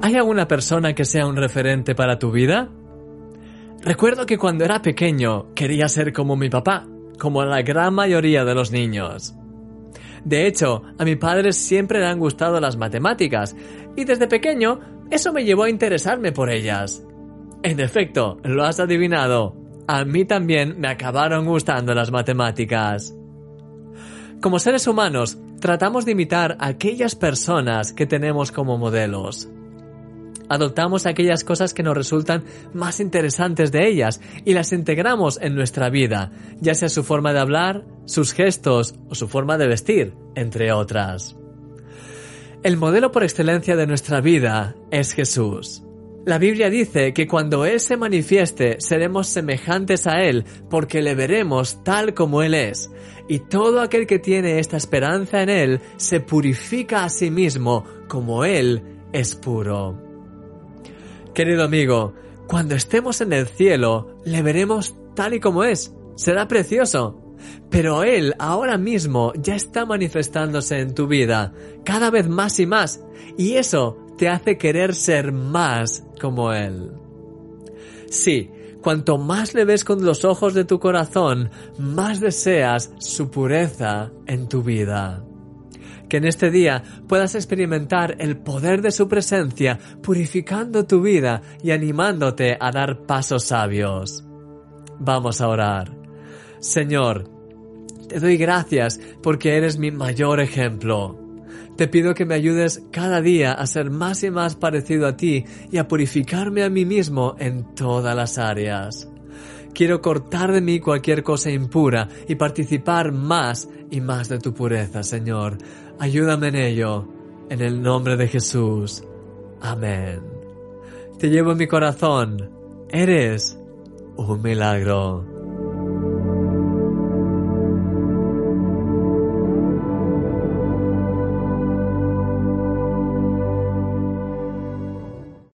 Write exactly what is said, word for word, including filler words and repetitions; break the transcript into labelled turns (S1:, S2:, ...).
S1: ¿Hay alguna persona que sea un referente para tu vida? Recuerdo que cuando era pequeño quería ser como mi papá, como la gran mayoría de los niños. De hecho, a mi padre siempre le han gustado las matemáticas y desde pequeño eso me llevó a interesarme por ellas. En efecto, lo has adivinado. A mí también me acabaron gustando las matemáticas. Como seres humanos, tratamos de imitar a aquellas personas que tenemos como modelos. Adoptamos aquellas cosas que nos resultan más interesantes de ellas y las integramos en nuestra vida, ya sea su forma de hablar, sus gestos o su forma de vestir, entre otras. El modelo por excelencia de nuestra vida es Jesús. La Biblia dice que cuando Él se manifieste seremos semejantes a Él porque le veremos tal como Él es, y todo aquel que tiene esta esperanza en Él se purifica a sí mismo como Él es puro. Querido amigo, cuando estemos en el cielo, le veremos tal y como es. Será precioso. Pero Él ahora mismo ya está manifestándose en tu vida, cada vez más y más, y eso te hace querer ser más como Él. Sí, cuanto más le ves con los ojos de tu corazón, más deseas su pureza en tu vida. Que en este día puedas experimentar el poder de su presencia, purificando tu vida y animándote a dar pasos sabios. Vamos a orar. Señor, te doy gracias porque eres mi mayor ejemplo. Te pido que me ayudes cada día a ser más y más parecido a ti y a purificarme a mí mismo en todas las áreas. Quiero cortar de mí cualquier cosa impura y participar más y más de tu pureza, Señor. Ayúdame en ello, en el nombre de Jesús. Amén. Te llevo en mi corazón. Eres un milagro.